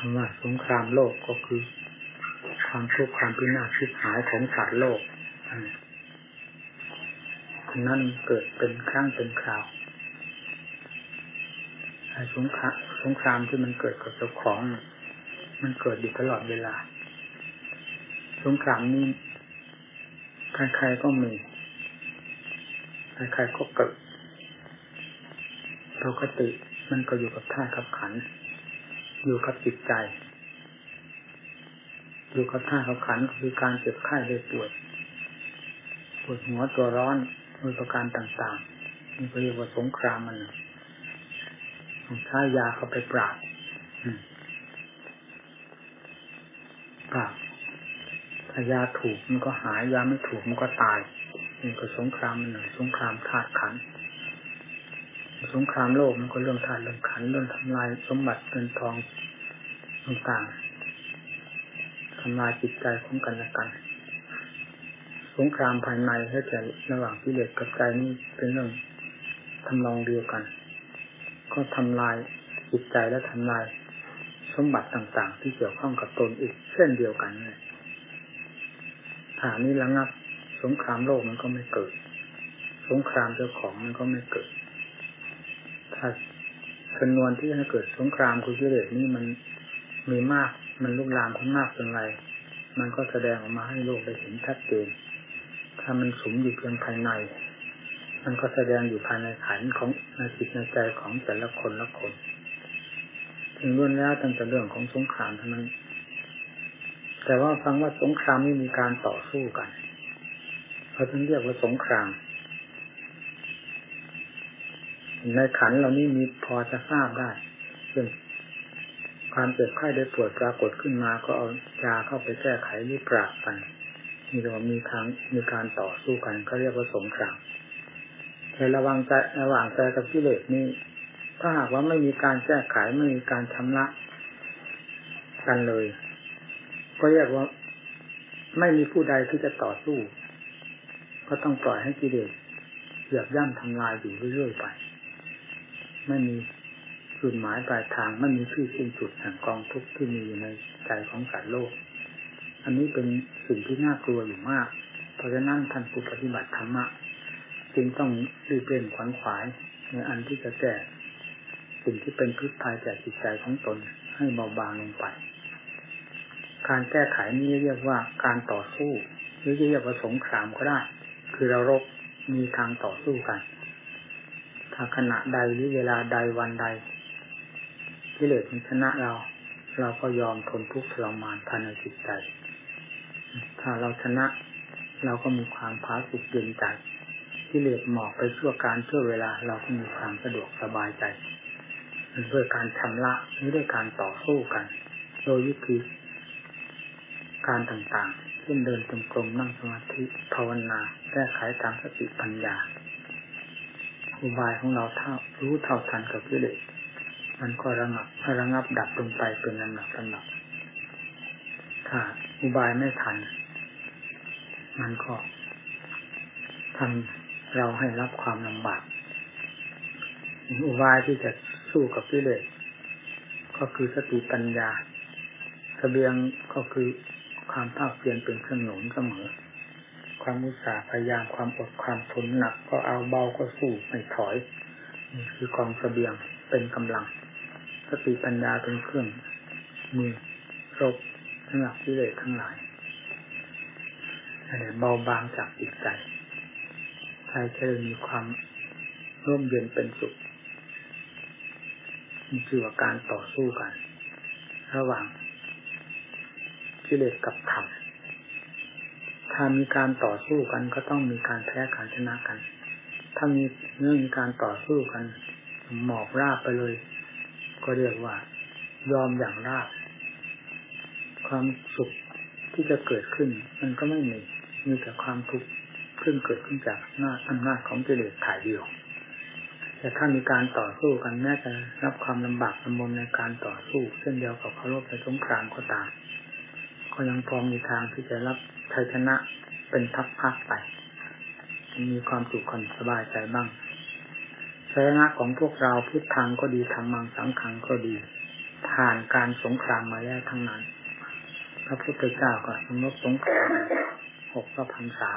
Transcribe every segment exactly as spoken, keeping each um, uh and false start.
ำว่าสงครามโลกก็คือความทุกข์ความพินาศชิบหายของสัตว์โลกนั่นเกิดเป็นครั้งเป็นคราวสงครามสงครามที่มันเกิดกับเจ้าของมันเกิดอยู่ตลอดเวลาสงครามนี้ใครๆก็มีใครๆก็เกิดปกติมันก็อยู่กับธาตุกับขันธ์อยู่กับจิตใจอยู่กับธาตุกับขันธ์คือการเจ็บไข้ได้ป่วยปวดหัวตัวร้อนมีประการต่างๆนี่เรียกว่าสงครามมันต้องใช้ยาเข้าไปปราบปราบถ้ายาถูกมันก็หายยาไม่ถูกมันก็ตายนี่ก็สงครามมันหนึ่งสงครามธาตุขันธ์สงครามโลกมันก็เรื่องธาตุเรื่องขันธ์เรื่องทำลายสมบัติเงินทองต่างๆทำลายจิตใจของกันและกันสงครามภายในให้แต่ระหว่างกิเลสกับใจนี่เป็นเรื่องทำนองเดียวกันก็ทำลายจิตใจและทำลายสมบัติต่างๆที่เกี่ยวข้องกับตนอีกเช่นเดียวกันเลยถ้านี้ระงับสงครามโลกมันก็ไม่เกิดสงครามเจ้าของมันก็ไม่เกิดถ้าจำนวนที่ให้เกิดสงครามคือกิเลสนี่มันมีมากมันลุกลามขึ้นมากเป็นไรมันก็แสดงออกมาให้โลกได้เห็นชัดเจนถ้ามันสุมอยู่เพียงภายในมันก็แสดงอยู่ภายในขันธ์ของในจิตในใจของแต่ละคนละคนถึงล้วนแล้วตั้งแต่เรื่องของสงครามเท่านั้นแต่ว่าฟังว่าสงครามนี่มีการต่อสู้กันเขาถึงเรียกว่าสงครามในขันธ์เรานี่มีพอจะทราบได้เช่นความเจ็บไข้ได้ป่วยปรากฏขึ้นมาก็เอายาเข้าไปแก้ไขหรือปราบกันนี่เรามีทางมีการต่อสู้กันเขาเรียกว่าสงครามในระหว่างใจระหว่างใจกับกิเลสนี่ถ้าหากว่าไม่มีการแก้ไขไม่มีการชำระกันเลยก็เรียกว่าไม่มีผู้ใดที่จะต่อสู้ก็ต้องปล่อยให้กิเลสเหยียบย่ำทำลายอยู่เรื่อยๆไปไม่มีจุดหมายปลายทางไม่มีที่สิ้นสุดแห่งกองทุกข์ที่มีอยู่ในใจของสัตว์โลกอันนี้เป็นสิ่งที่น่ากลัวอยู่มากเพราะฉะนั้นท่านผู้ปฏิบัติธรรมะจึงต้องรีบเร่งขวนขวายในอันที่จะแก้สิ่งที่เป็นพิษภัยแก่จิตใจของตนให้เบาบางลงไปการแก้ไขนี้เรียกว่าการต่อสู้หรือเรียกว่าสงครามก็ได้คือเรารบมีทางต่อสู้กันถ้าขณะใดหรือเวลาใดวันใดกิเลสมันชนะเราเราก็ยอมทนทุกข์ทรมานภายในจิตใจถ้าเราชนะเราก็มีความผาสุกเย็นใจกิเลสหมอบไปชั่วการชั่วเวลาเราก็มีความสะดวกสบายใจด้วยการชำระหรือด้วยการต่อสู้กันโดยวิธีการต่างๆเช่นเดินจงกรมนั่งสมาธิภาวนาแก้ไขตามสติปัญญาอุบายของเราเท่ารู้เท่าทันกับกิเลสมันก็ระงับระงับดับลงไปเป็นลำดับลำดับถ้าอุบายไม่ทันมันก็ทำเราให้รับความลำบากอุบายที่จะสู้กับกิเลสก็คือสติปัญญาเสบียงก็คือความภาคเพียรเป็นเครื่องหนุนเสมอความอุตสาห์พยายามความอดความทนหนักก็เอาเบาก็สู้ไม่ถอยนี่คือกองเสบียงเป็นกำลังสติปัญญาเป็นเครื่องมือรบสำหรับกิเลสทั้งหลายให้เบาบางจากจิตใจใจจะมีความร่มเย็นเป็นสุขนี่คือว่าการต่อสู้กันระหว่างกิเลสกับธรรมถ้ามีการต่อสู้กันก็ต้องมีการแพ้การชนะกันถ้ามีเรื่องมีการต่อสู้กันหมอบราบไปเลยก็เรียกว่ายอมอย่างราบความสุขที่จะเกิดขึ้นมันก็ไม่มีมีแต่ความทุกข์ซึ่งเกิดขึ้นจากหน้าอำนาจของกิเลสถ่ายเดียวแต่ถ้ามีการต่อสู้กันแม้จะรับความลำบากลำบนในการต่อสู้เช่นเดียวกับเคารพในสงครามก็ตามก็ยังพอมีทางที่จะรับชัยชนะเป็นพักๆไปมีความสุขความสบายใจบ้างชัยชนะของพวกเราพุทธังก็ดีธรรมังสังฆังก็ดีฐผ่านการสงครามมาแล้วทั้งนั้นพระพุทธเจ้าก็สมรบสงครามหกพระพรรษา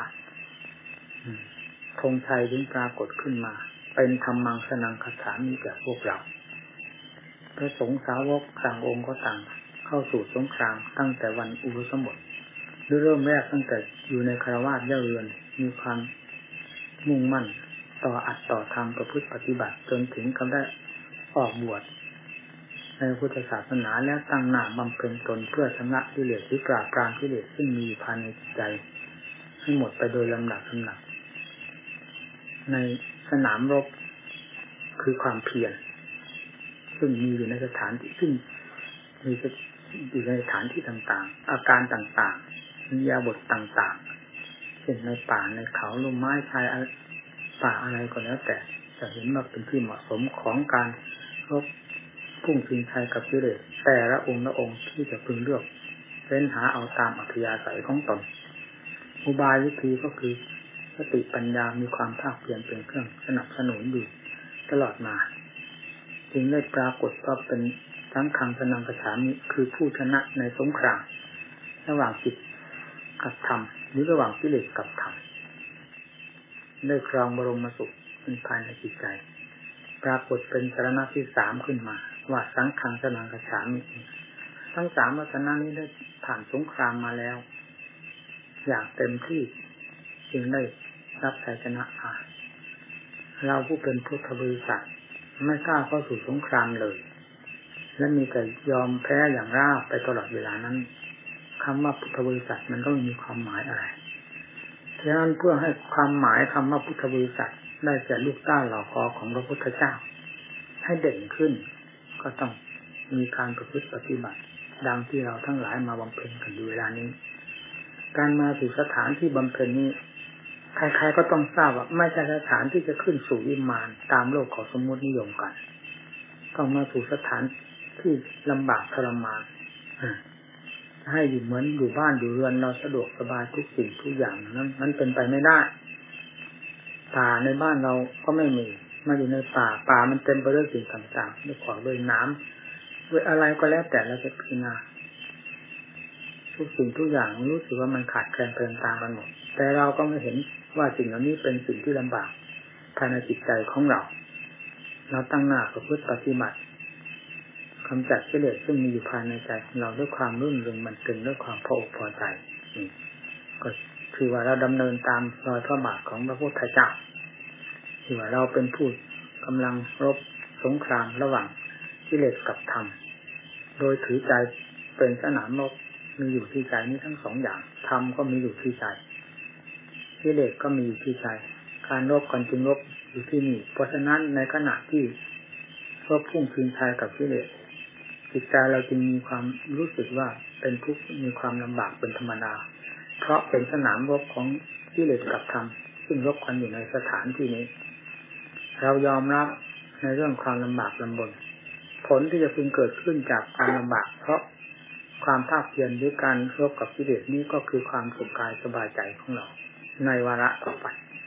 ธงชัยถึงปรากฏขึ้นมาเป็นธรรมังสนังคฉามิแก่พวกเราพระสงฆ์สาวกต่างองค์ก็ต่างเข้าสู่สงครามตั้งแต่วันอุปสมบทหรือเริ่มแรกตั้งแต่อยู่ในคฤหัสถ์เย่าเรือนมีความมุ่งมั่นต่ออัดต่อทำประพฤติปฏิบัติจนถึงกับได้ออกบวชในพุทธศาสนาแล้วตั้งหน้าบำเพ็ญตนเพื่อชำระกิเลสหรือปราบปรามกิเลสซึ่งมีอยู่ภายในจิตใจให้หมดไปโดยลำดับลำดับในสนามรบคือความเพียรซึ่งมีอยู่ในสถานที่ซึ่งมีอยู่ในสถานที่ต่างๆอาการต่างๆอิริยาบถต่างๆเช่นในป่าในเขาลมไม้ชายป่าอะไรก็แล้วแต่จะเห็นว่าเป็นที่เหมาะสมของการรบพุ่งชิงชัยกับกิเลสแต่ละองค์ละองค์ที่จะพึงเลือกเฟ้นหาเอาตามอัธยาศัยของตนอุบายวิธีก็คือสติปัญญามีความภาคเพียรเป็นเครื่องสนับสนุนอยู่ตลอดมาจึงได้ปรากฏว่าเป็นทั้งคังสนังคฉามิคือผู้ชนะในสงครามระหว่างจิตกับธรรมหรือระหว่างกิเลสกับธรรมได้ครองบรมสุขเป็นภายในจิตใจปรากฏเป็นสรณะที่สามขึ้นมาว่าสังฆังสนังคฉามิทั้งสามลักษณะนี้ได้ผ่านสงครามมาแล้วอย่างเต็มที่จึงได้รับชัยชนะมาเราผู้เป็นพุทธบริษัทไม่กล้าเข้าสู่สงครามเลยและมีแต่ยอมแพ้อย่างราบไปตลอดเวลานั้นคำว่าพุทธบริษัทมันก็ไม่มีความหมายอะไรฉะนั้นเพื่อให้ความหมายคำว่าพุทธบริษัทได้แก่ลูกต้าเหล่าคอของพระพุทธเจ้าให้เด่นขึ้นก็ต้องมีการประพฤติปฏิบัติดังที่เราทั้งหลายมาบำเพ็ญกันอยู่เวลานี้การมาสู่สถานที่บำเพ็ญนี้ใครๆก็ต้องทราบว่าไม่ใช่สถานที่จะขึ้นสู่วิมานตามโลกของสมมตินิยมกันต้องมาสู่สถานที่ลำบากทรมานให้อยู่เหมือนอยู่บ้านอยู่เรือนเราสะดวกสบายทุกสิ่งทุกอย่างนั้นมันเป็นไปไม่ได้ป่าในบ้านเราก็ไม่มีมาอยู่ในป่าป่ามันเต็มไปด้วยสิ่งต่างๆด้วยขวากด้วยน้ำด้วยอะไรก็แล้วแต่เราจะพิจารณาทุกสิ่งทุกอย่างรู้สึกว่ามันขาดแคลนเกินตามกันหมดแต่เราก็ไม่เห็นว่าสิ่งเหล่านี้เป็นสิ่งที่ลำบากภายในจิตใจของเราเราตั้งหน้าประพฤติปฏิบัติกำจัดกิเลสซึ่งมีอยู่ภายในใจของเราด้วยความรื่นเริงมันเต็มด้วยความพออกพอใจก็คือว่าเราดำเนินตามรอยพระบาทของพระพุทธเจ้าที่ว่าเราเป็นผู้กำลังรบสงครามระหว่างกิเลสกับธรรมโดยถือใจเป็นสนามรบมีอยู่ที่ใจนี้ทั้งสองอย่างธรรมก็มีอยู่ที่ใจกิเลสก็มีอยู่ที่ใจการรบกันจึงรบอยู่ที่นี่เพราะฉะนั้นในขณะที่รบพุ่งชิงชัยกับกิเลสจิตใจเราจึงมีความรู้สึกว่าเป็นทุกข์มีความลำบากเป็นธรรมดาเพราะเป็นสนามรบของกิเลสกับธรรมซึ่งรบกันอยู่ในสถานที่นี้เรายอมรับในเรื่องความลำบากลำบนผลที่จะพึงเกิดขึ้นจากความลำบากเพราะความภาคเพียรหรือการรบกับกิเลสนี้ก็คือความสุขกายสบายใจของเราในวาระต่อไป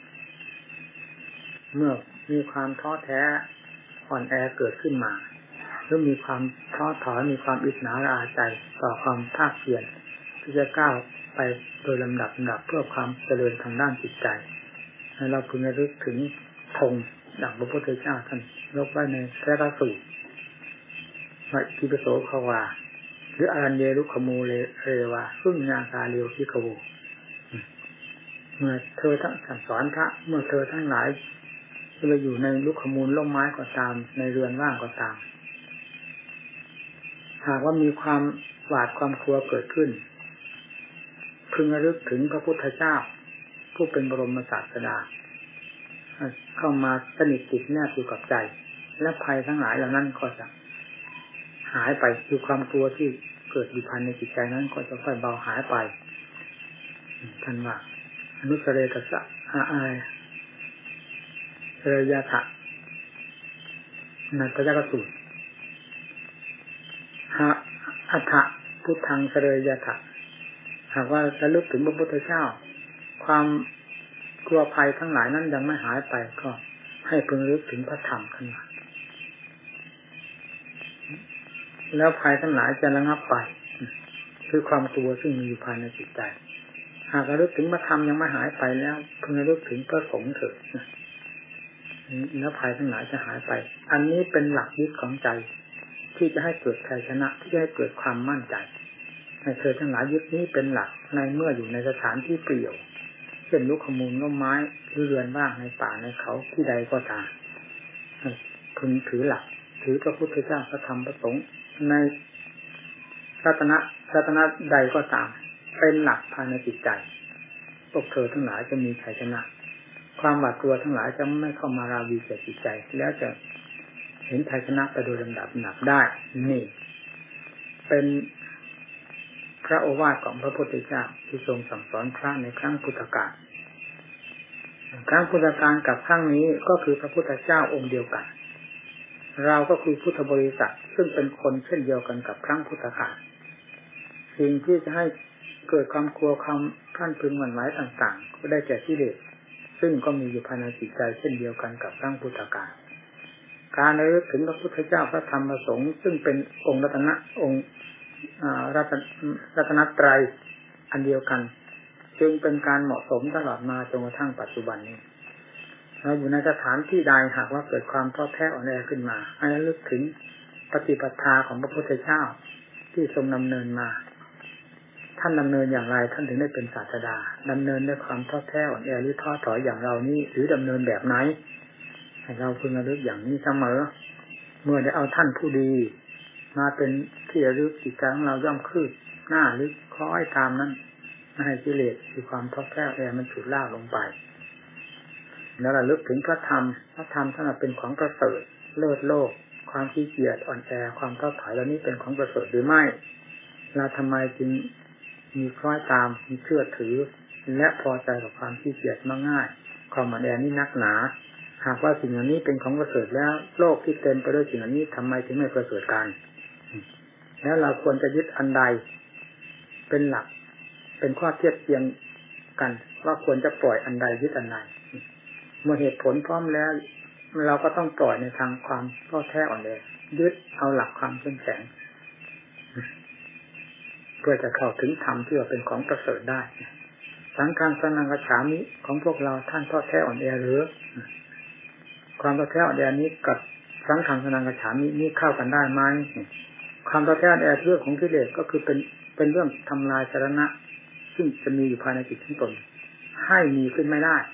เมื่อมีความท้อแท้อ่อนแอเกิดขึ้นมาหรือมีความท้อถอยมีความอิจฉาระอาใจต่อความภาคเพียรที่จะก้าวไปโดยลำดับลำดับเพื่อความเจริญทางด้านจิตใจให้เราพึงระลึกถึงธงดังพระพุทธเจ้าท่านยกไว้ในพระราสูตรว่าทิปโสภวาหรืออรัญเยรุขโมเลเรวาซึ่งญาคาเลียวที่ขโวเมื่อเธอทั้งสอนพระเมื่อเธอทั้งหลายจะไปอยู่ในลุกขมูลล่มไม้ก็ตามในเรือนว่างก็ตามหากว่ามีความหวาดความกลัวเกิดขึ้นพึงระลึกถึงพระพุทธเจ้าผู้เป็นบรมศาสดาเข้ามาสนิทติดแนบอยู่กับใจและภัยทั้งหลายเหล่านั้นก็จะหายไปคือความกลัวที่เกิดอยู่ภายในจิตใจนั้นก็จะค่อยเบาหายไปท่านว่าอนุสเรตสะอาอายเสรยถะนัตยกสูตรหะอัฏฐพุทธังเสรยถะหากว่าระลึกถึงพระพุทธเจ้าความกลัวภัยทั้งหลายนั้นยังไม่หายไปก็ให้พึงระลึกถึงพระธรรมขึ้นมาแล้วภัยทั้งหลายจะระงับไปคือความกลัวซึ่งมีอยู่ภายในจิตใจหากระลึกถึงพระธรรมยังไม่หายไปแล้วพึงระลึกถึงพระสงฆ์เถิดแล้วภัยทั้งหลายจะหายไปอันนี้เป็นหลักยึดของใจที่จะให้เกิดชัยชนะที่จะให้เกิดความมั่นใจให้เธอทั้งหลายยึดนี้เป็นหลักในเมื่ออยู่ในสถานที่เปลี่ยวเช่นลูกขมูลล้มไม้หรือเรือนว่างในป่าในเขาที่ใดก็ตามพึงถือหลักถือพระพุทธเจ้าพระธรรมพระสงฆ์ในรัตนะรัตนะใดก็ตามเป็นหลักภายในจิตใจพวกเธอทั้งหลายจะมีชัยชนะความหวาดกลัวทั้งหลายจะไม่เข้ามาราวีแก่จิตใจแล้วจะเห็นชัยชนะไปโดยลำดับหนักได้นี่เป็นพระโอวาทของพระพุทธเจ้าที่ทรงสั่งสอนพระในครั้งพุทธกาลครั้งพุทธกาลกับครั้งนี้ก็คือพระพุทธเจ้าองค์เดียวกันเราก็คือพุทธบริษัทซึ่งเป็นคนเช่นเดียวกันกับครั้งพุทธกาลสิ่งที่จะให้เกิดความกลัวความพรั่นพรึงหวั่นไหวต่างๆก็ได้แก่กิเลสซึ่งก็มีอยู่ภายในจิตใจเช่นเดียวกันกับครั้งพุทธกาลการระลึกถึงพระพุทธเจ้าพระธรรมพระสงฆ์ซึ่งเป็นองค์รัตนะองค์รัตนตรัยอันเดียวกันจึงเป็นการเหมาะสมตลอดมาจนกระทั่งปัจจุบันนี้เราอยู่ในสถานที่ใดหากว่าเกิดความท้อแท้อ่อนแอขึ้นมาให้ระลึกถึงปฏิปทาของพระพุทธเจ้าที่ทรงดำเนินมาท่านดำเนินอย่างไรท่านถึงได้เป็นศาสดาดำเนินด้วยความท้อแท้อ่อนแอหรือท้อถอยอย่างเรานี้หรือดำเนินแบบไหนให้เราพึงระลึกอย่างนี้เสมอเมื่อได้เอาท่านผู้ดีมาเป็นที่ระลึกจิตใจของเราย่อมคืบหน้าหรือคล้อยตามนั้นไม่ให้กิเลสคือความท้อแท้แอมันฉุดลากลงไปแล้วระลึกถึงพระธรรมพระธรรมท่านเป็นของประเสริฐเลิศโลกความขี้เกียจอ่อนแอความท้อถอยเหล่านี้เป็นของประเสริฐหรือไม่เราทำไมจึงมีคล้อยตามมีเชื่อถือและพอใจกับความขี้เกียจมาง่ายความอ่อนแอนี่นักหนาหากว่าสิ่งเหล่านี้เป็นของประเสริฐแล้วโลกที่เต็มไปด้วยสิ่งเหล่านี้ทำไมถึงไม่ประเสริฐกันแล้วเราควรจะยึดอันใดเป็นหลักเป็นข้อเทียบเทียงกันว่าควรจะปล่อยอันใดยึดอันใดเมื่อเหตุผลพร้อมแล้วเราก็ต้องปล่อยในทางความท้อแท้อ่อนแอยึดเอาหลักความเข้มแข็งเพื่อจะเข้าถึงธรรมที่ว่าเป็นของประเสริฐได้สังฆังสนังกัจฉามิของพวกเราท่านท้อแท้อ่อนแอหรือความท้อแท้อ่อนแอนี้กับสังฆังสนังกัจฉามินี่เข้ากันได้ไหมความท้อแท้อ่อนแอเรื่องของกิเลสก็คือเป็นเป็นเรื่องทำลายสรณะซึ่งจะมีอยู่ภายในจิตของตนให้มีขึ้นไม่ได้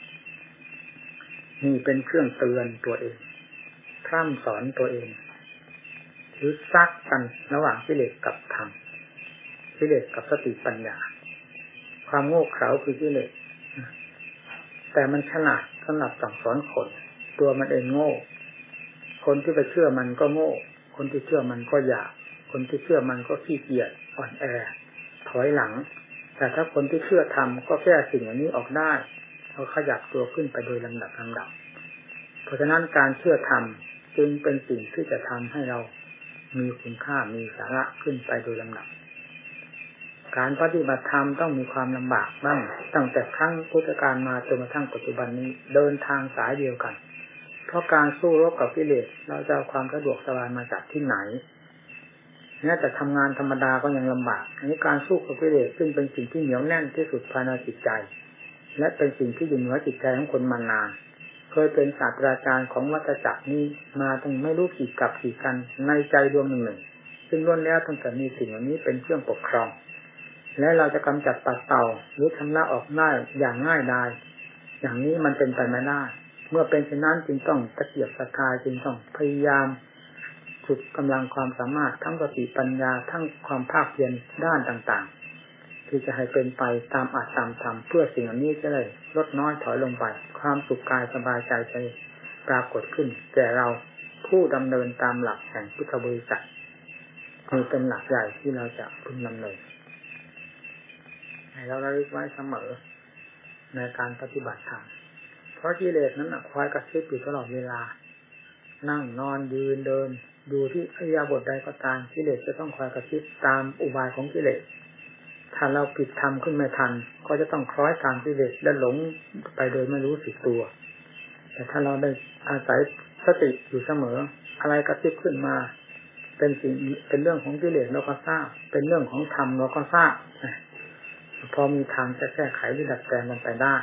นี่เป็นเครื่องเตือนตัวเองพร่ำสอนตัวเองหรือซักกันระหว่างกิเลสกับธรรมกิเลสกับสติปัญญาความโง่เขลาคือกิเลสแต่มันฉลาดสำหรับสั่งสอนคนตัวมันเองโง่คนที่ไปเชื่อมันก็โง่คนที่เชื่อมันก็อยากคนที่เชื่อมันก็ขี้เกียจอ่อนแอถอยหลังแต่ถ้าคนที่เชื่อธรรมก็แก้สิ่งเหล่านี้ออกได้เขาขยับตัวขึ้นไปโดยลำดับลำดับเพราะฉะนั้นการเชื่อธรรมจึงเป็นสิ่งที่จะทำให้เรามีคุณค่ามีสาระขึ้นไปโดยลำดับการปฏิบัติธรรมต้องมีความลำบากบ้างตั้งแต่ครั้งพุทธกาลมาจนกระทั่งปัจจุบันนี้เดินทางสายเดียวกันเพราะการสู้รบกับกิเลสเราจะเอาความสะดวกสบายมาจากที่ไหนแม้แต่ทำงานธรรมดาก็ยังลำบากอันนี้การสู้กับกิเลสซึ่งเป็นสิ่งที่เหนียวแน่นที่สุดภายในจิตใจและเป็นสิ่งที่อยู่เหนือจิตใจของคนมานานเคยเป็นศาสตราจารย์ของวัฏจักรนี้มาตั้งไม่รู้กี่กับกี่กันในใจดวงหนึ่งหนึ่งซึ่งล้วนแล้วตั้งแต่มีสิ่งเหล่านี้เป็นเครื่องปกครองและเราจะกำจัดปัดเป่าหรือชำระออกได้อย่างง่ายดายอย่างนี้มันเป็นไปไม่ได้เมื่อเป็นเช่นนั้นจึงต้องตะเกียบตะกายจึงต้องพยายามสุดกำลังความสามารถทั้งสติปัญญาทั้งความภาคเพียรด้านต่างๆที่จะให้เป็นไปตามอัตตามธรรมเพื่อสิ่งเหล่านี้จะได้ลดน้อยถอยลงไปความสุขกายสบายใจจะปรากฏขึ้นแก่เราผู้ดำเนินตามหลักแห่งพุทธบริษัทนี่เป็นหลักใหญ่ที่เราจะพึงดำเนินให้เราระลึกไว้เสมอในการปฏิบัติธรรมเพราะกิเลสนั้นคอยกระซิบอยู่ตลอดเวลานั่งนอนยืนเดินดูที่อิริยาบถใดก็ตามกิเลสจะต้องคอยกระซิบตามอุบายของกิเลสถ้าเราผิดธรรมขึ้นไม่ทันก็จะต้องคล้อยตามกิเลสและหลงไปโดยไม่รู้สึกตัวแต่ถ้าเราได้อาศัยสติอยู่เสมออะไรกระซิบขึ้นมา เเป็นสิ่งเป็นเรื่องของกิเลสเราก็ทราบเป็นเรื่องของธรรมเราก็ทราบพอมีทางจะแก้ไขหรือดัดแปลงมันไปได้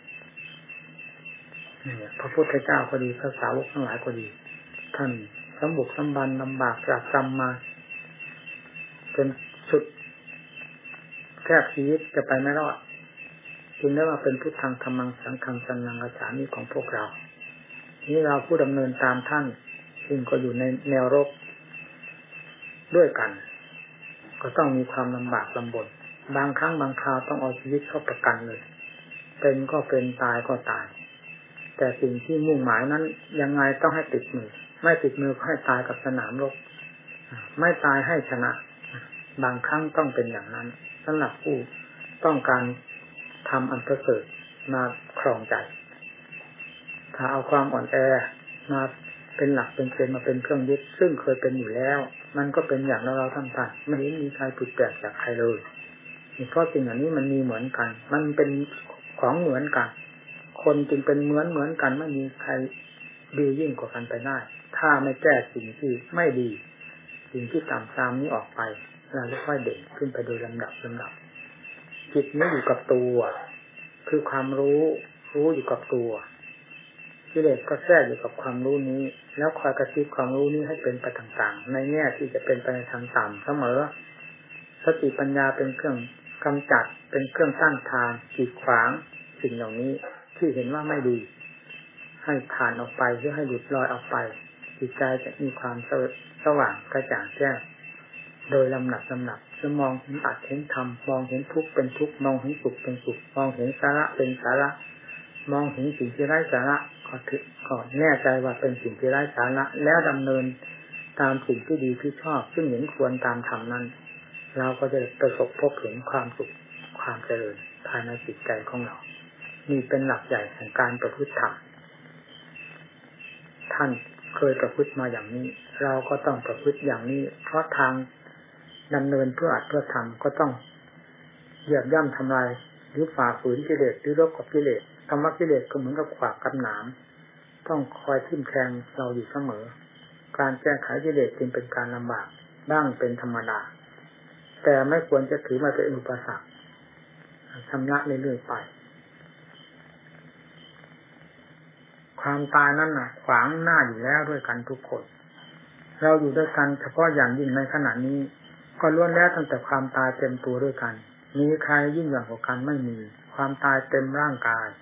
พระพุทธเจ้าก็ดีพระสาวกทั้งหลายก็ดีท่านสมบุกสมบันลำบากจากกรรมมาจนสุดแทบชีวิตจะไปไม่รอดจึงได้ว่าเป็นพุทธังธรรมังสังฆังสรณังคัจฉามิของพวกเรานี่เราผู้ดำเนินตามท่านซึ่งก็อยู่ในแนวรบด้วยกันก็ต้องมีความลำบากลำบนบางครั้งบางคราวต้องเอาชีวิตเข้าประกันเลยเป็นก็เป็นตายก็ตายแต่สิ่งที่มุ่งหมายนั้นยังไงต้องให้ติดมือไม่ติดมือก็ให้ตายกับสนามรบไม่ตายให้ชนะบางครั้งต้องเป็นอย่างนั้นสำหรับผู้ต้องการทำอันประเสริฐมาครองใจถ้าเอาความอ่อนแอมาเป็นหลักเป็นเกณฑ์มาเป็นเครื่องยึดซึ่งเคยเป็นอยู่แล้วมันก็เป็นอย่างเราเราท่านๆไม่เห็นมีใครผิดแปลกจากใครเลยเพราะสิ่งเหล่านี้มันมีเหมือนกันมันเป็นของเหมือนกันคนจึงเป็นเหมือนเหมือนกันไม่มีใครดียิ่งกว่ากันไปได้ถ้าไม่แก้สิ่งที่ไม่ดีสิ่งที่ต่ำตามนี้ออกไปเราจะค่อยเด่นขึ้นไปโดยลำดับลำดับจิตนี้อยู่กับตัวคือความรู้รู้อยู่กับตัวกิเลสก็แทรกอยู่กับความรู้นี้แล้วคอยกระซิบความรู้นี้ให้เป็นไปต่างๆในแง่ที่จะเป็นไปในทางต่ำเสมอสติปัญญาเป็นเครื่องกำจัดเป็นเครื่องตั้งทางกีดขวางสิ่งเหล่านี้ที่เห็นว่าไม่ดีให้ผ่านออกไปหรือให้หลุดลอยออกไปจิตใจจะมีความสว่างกระจ่างแจ้งโดยลำหนักลำหนักจะมองเห็นอัตเห็นธรรมมองเห็นทุกข์เป็นทุกข์มองเห็นสุขเป็นสุขมองเห็นสาระเป็นสาระมองเห็นสิ่งที่ไร้สาระก็ถือก็แน่ใจว่าเป็นสิ่งที่ไร้สาระแล้วดำเนินตามสิ่งที่ดีที่ชอบซึ่งเห็นควรตามธรรมนั้นเราก็จะประสบพบเห็นความสุขความเจริญภายในจิตใจของเรานี่เป็นหลักใหญ่แห่งการประพฤติธรรมท่านเคยประพฤติมาอย่างนี้เราก็ต้องประพฤติอย่างนี้เพราะทางดำเนินเพื่ออัดเพื่อทำก็ต้องเหยียบย่ำทำลายหรือฝ่าฝืนกิเลสหรือรบกับกิเลสธรรมะกิเลสก็เหมือนกับขวากกับหนามต้องคอยทิ่มแทงเราอยู่เสมอการแก้ไขกิเลสจึงเป็นการลำบากบ้างเป็นธรรมดาแต่ไม่ควรจะถือมาเป็นอุปสรรคชำระเรื่อยๆไปความตายนั้นน่ะขวางหน้าอยู่แล้วด้วยกันทุกคนเราอยู่ด้วยกันเฉพาะอย่างยิ่งในขณะนี้ก็ล้วนแล้วตั้งแต่ความตายเต็มตัวด้วยกันมีใครยิ่งใหญ่กว่ากันไม่มีความตายเต็มร่างกาย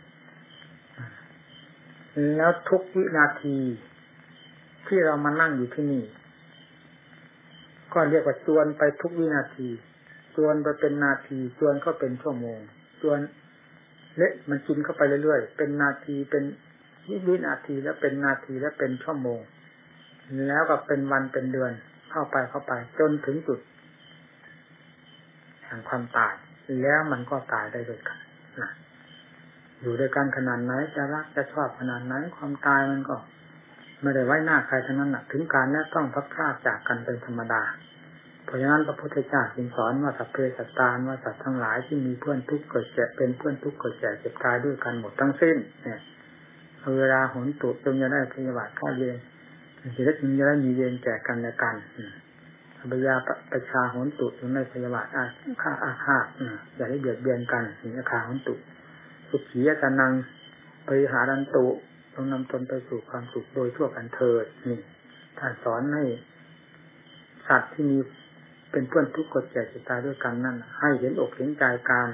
แล้วทุกวินาทีที่เรามานั่งอยู่ที่นี่ก็เรียกว่าจวนไปทุกวินาทีจวนไปเป็นนาทีจวนก็เป็นชั่วโมงจวนเละมันกินเข้าไปเรื่อยๆเป็นนาทีเป็นวินาทีแล้วเป็นนาทีแล้วเป็นชั่วโมงแล้วก็เป็นวันเป็นเดือนเข้าไปเข้าไปจนถึงจุดแห่งความตายแล้วมันก็ตายได้ด้วยกันนะอยู่ด้วยกันขนาดไหนจะรักจะชอบขนาดไหนความตายมันก็ไม่ได้ไว้หน้าใครทั้งนั้นนะถึงการนี้ต้องพัดพรากจากกันเป็นธรรมดาเพราะฉะนั้นพระพุทธเจ้าจึงสอนว่าสัพเพสัตตาว่าสัตว์ทั้งหลายที่มีเพื่อนทุกข์เกิดแก่เป็นเพื่อนทุกข์เกิดแก่เจ็บตายด้วยกันหมดทั้งสิ้นเนี่ยเวลาหนตุจงจะได้พยาบาทฆ่าเวรจะได้จึงจะได้มีเวรแก่กันและกันอภิยาประชาหนตุจงได้พยาบาทอาฆาอาฆาตอย่าได้เบียดเบียนกันนี่อาฆาหนตุสุขียตานังปริหารันตุต้องนำตนไปสู่ความสุขโดยทั่วกันเถิดนี่ท่านสอนให้สัตว์ที่มีเป็นเพื่อนทุกข์เกิดแก่เจ็บตายด้วยกันนั่นให้เห็นอกเห็นใจกัน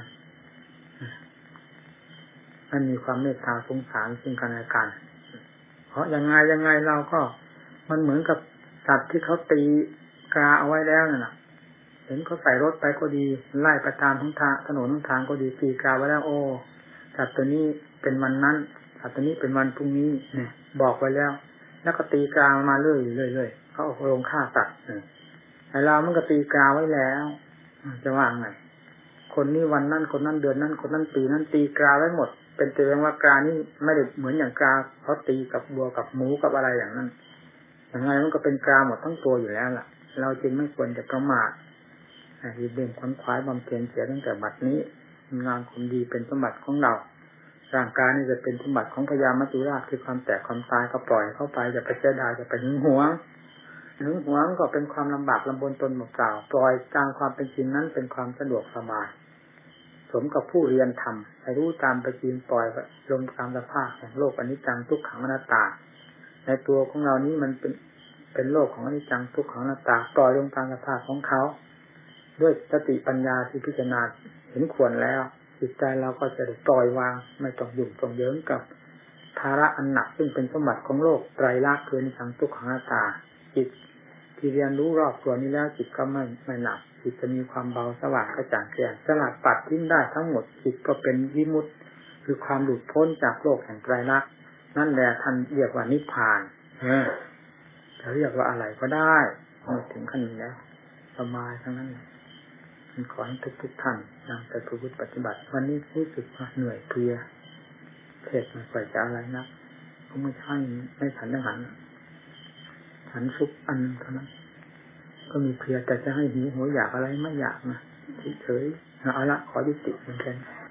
มันมีความเมตตาสงสารซึ่งกันและกันเพราะยังไงยังไงเราก็มันเหมือนกับสัตว์ที่เขาตีกาเอาไว้แล้วนั่นแหละเห็นเขาใส่รถไปก็ดีไล่ไปตามทางถนนทางก็ดีตีกาไว้แล้วโอ้สัตว์ตัวนี้เป็นวันนั้นสัตว์ตัวนี้เป็นวันพรุ่งนี้เนี่ยบอกไว้แล้วแล้วก็ตีกามาเรื่อยเรื่อยเรื่อยเขาเอาลงฆ่าสัตว์ไอ้เรามันก็ตีกาไว้แล้วจะว่าไงคนนี้วันนั้นคนนั้นเดือนนั้นคนนั้นปีนั้นตีกาไว้หมดเป็นตัวอย่างว่ากานี่ไม่ได้เหมือนอย่างกาเขาตีกับบัวกับหมูกับอะไรอย่างนั้นยังไงมันก็เป็นกาหมดทั้งตัวอยู่แล้วล่ะเราจึงไม่ควรจะประมาทรีบเร่งขวนขวายบำเพ็ญเสียตั้งแต่บัดนี้งานความดีเป็นสมบัติของเราร่างกายนี่จะเป็นสมบัติของพญามัจจุราชคือความแตกความตายก็ปล่อยเข้าไปอย่าไปเสียดายอย่าไปหึงหวงหึงหวงก็เป็นความลำบากลำบนตนเปล่าปล่อยตามความเป็นจริงนั้นเป็นความสะดวกสบายสมกับผู้เรียนธรรมให้รู้ตามเป็นจริงปล่อยลงตามสภาพแห่งโลกอนิจจังทุกขังอนัตตาในตัวของเรานี้มันเป็นเป็นโลกของอนิจจังทุกขังอนัตตาปล่อยลงตามสภาพของเขาด้วยสติปัญญาที่พิจารณาเห็นควรแล้วจิตใจเราก็จะได้ปล่อยวางไม่ต้องยุ่งต้องเหยิงกับภาระอันหนักซึ่งเป็นสมบัติของโลกไตรลักษณ์คืออนิจจังทุกขังอนัตตาจิตที่เรียนรู้รอบตัวนี้แล้วจิตก็ไม่ไม่หนักจิตจะมีความเบาสว่างกระจ่างแจ้งสลัดปัดทิ้งได้ทั้งหมดจิตก็เป็นวิมุตติคือความหลุดพ้นจากโลกแห่งไตรลักษณ์นั่นแหละท่านเรียกว่านิพพานเออจะเรียกว่าอะไรก็ได้มาถึงขั้นนี้แล้วสบายทั้งนั้นขอให้ทุกทุกท่านนำไปประพฤติปฏิบัติวันนี้รู้สึกว่าเหนื่อยเพลียเทศไม่ค่อยจะอะไรนักก็ไม่ใช่ไม่ฉันไม่หันฉันซุปอันเท่านั้นก็มีเพลียแต่จะให้หิวหัวอยากอะไรไม่อยากนะเฉยๆเอาละขอยุติเหมือนกัน